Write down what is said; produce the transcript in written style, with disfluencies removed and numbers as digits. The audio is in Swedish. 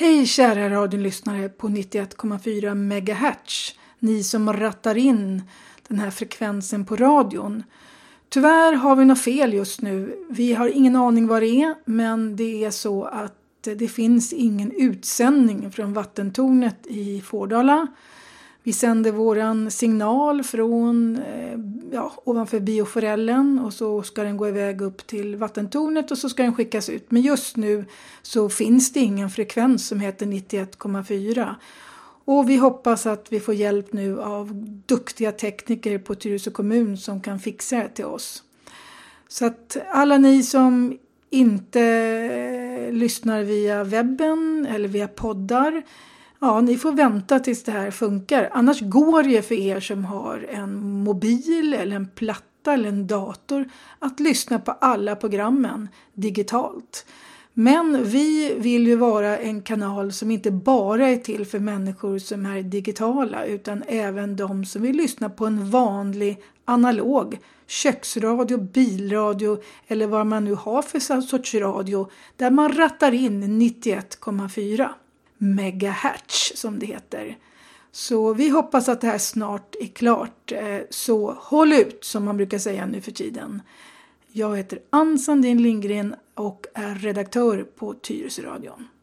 Hej kära radiolyssnare på 91,4 MHz. Ni som rattar in den här frekvensen på radion. Tyvärr har vi något fel just nu. Vi har ingen aning vad det är, men det är så att det finns ingen utsändning från vattentornet i Fårdala. Vi sänder våran signal från ovanför bioforellen och så ska den gå iväg upp till vattentornet och så ska den skickas ut. Men just nu så finns det ingen frekvens som heter 91,4. Och vi hoppas att vi får hjälp nu av duktiga tekniker på Tyresö kommun som kan fixa det till oss. Så att alla ni som inte lyssnar via webben eller via poddar, ja, ni får vänta tills det här funkar. Annars går det för er som har en mobil eller en platta eller en dator att lyssna på alla programmen digitalt. Men vi vill ju vara en kanal som inte bara är till för människor som är digitala utan även de som vill lyssna på en vanlig analog köksradio, bilradio eller vad man nu har för sorts radio där man rattar in 91,4 megahertz som det heter. Så vi hoppas att det här snart är klart. Så håll ut som man brukar säga nu för tiden. Jag heter Ann Sandin Lindgren och är redaktör på Tyresö radion.